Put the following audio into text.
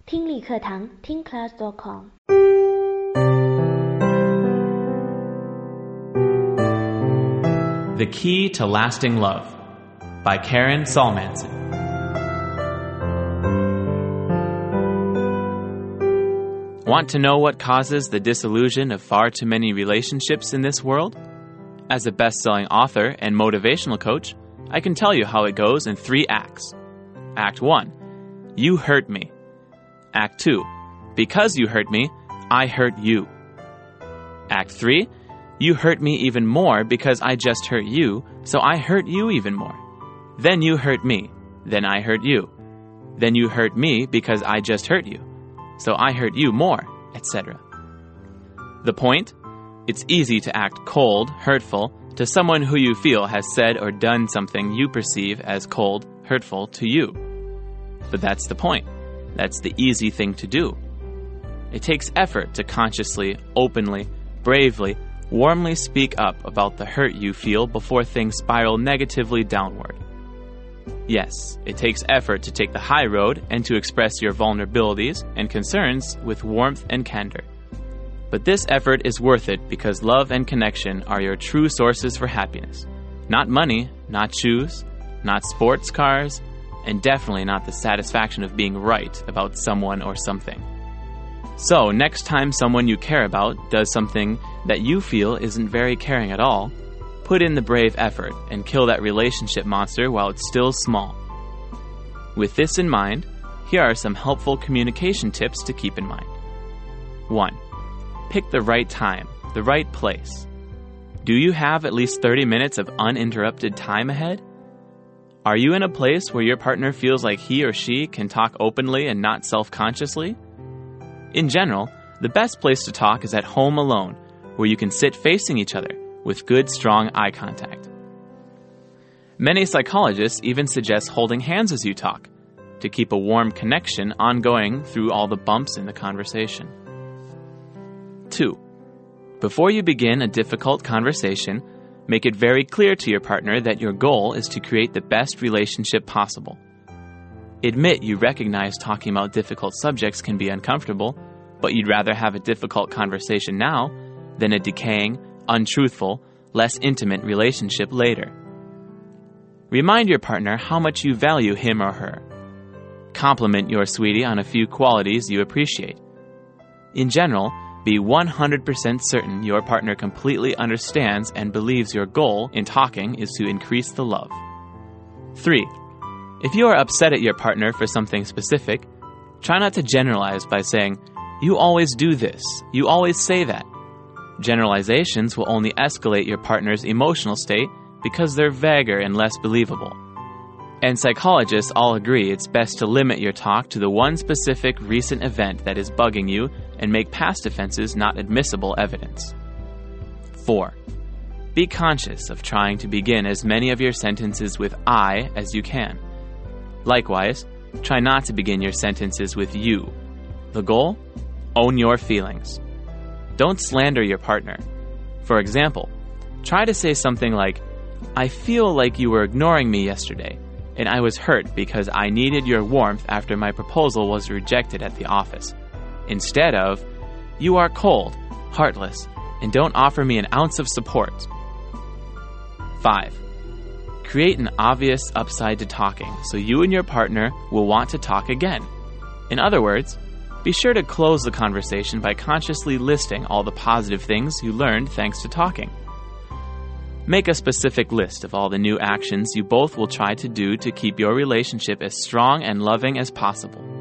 听力课堂听 class.com。 The Key to Lasting Love by Karen Salmanson. Want to know what causes the disillusion of far too many relationships in this world? As a best-selling author and motivational coach, I can tell you how it goes in 3 acts. Act 1, you hurt me. Act 2, because you hurt me, I hurt you. Act 3, you hurt me even more because I just hurt you, so I hurt you even more. Then you hurt me, then I hurt you. Then you hurt me because I just hurt you, so I hurt you more, etc. The point? It's easy to act cold, hurtful, to someone who you feel has said or done something you perceive as cold, hurtful to you. But that's the point. That's the easy thing to do. It takes effort to consciously, openly, bravely, warmly speak up about the hurt you feel before things spiral negatively downward. Yes, it takes effort to take the high road and to express your vulnerabilities and concerns with warmth and candor. But this effort is worth it because love and connection are your true sources for happiness. Not money, not shoes, not sports cars, and definitely not the satisfaction of being right about someone or something. So, next time someone you care about does something that you feel isn't very caring at all, put in the brave effort and kill that relationship monster while it's still small. With this in mind, here are some helpful communication tips to keep in mind. 1. Pick the right time, the right place. Do you have at least 30 minutes of uninterrupted time ahead? Are you in a place where your partner feels like he or she can talk openly and not self-consciously? In general, the best place to talk is at home alone, where you can sit facing each other with good, strong eye contact. Many psychologists even suggest holding hands as you talk, to keep a warm connection ongoing through all the bumps in the conversation. 2. Before you begin a difficult conversation, make it very clear to your partner that your goal is to create the best relationship possible. Admit you recognize talking about difficult subjects can be uncomfortable, but you'd rather have a difficult conversation now than a decaying, untruthful, less intimate relationship later. Remind your partner how much you value him or her. Compliment your sweetie on a few qualities you appreciate. In general, be 100% certain your partner completely understands and believes your goal in talking is to increase the love. 3. If you are upset at your partner for something specific, try not to generalize by saying, "You always do this, you always say that." Generalizations will only escalate your partner's emotional state because they're vaguer and less believable. And psychologists all agree it's best to limit your talk to the one specific recent event that is bugging you and make past offenses not admissible evidence. 4. Be conscious of trying to begin as many of your sentences with I as you can. Likewise, try not to begin your sentences with you. The goal? Own your feelings. Don't slander your partner. For example, try to say something like, "I feel like you were ignoring me yesterday, and I was hurt because I needed your warmth after my proposal was rejected at the office." Instead of, "You are cold, heartless, and don't offer me an ounce of support." 5. Create an obvious upside to talking so you and your partner will want to talk again. In other words, be sure to close the conversation by consciously listing all the positive things you learned thanks to talking. Make a specific list of all the new actions you both will try to do to keep your relationship as strong and loving as possible.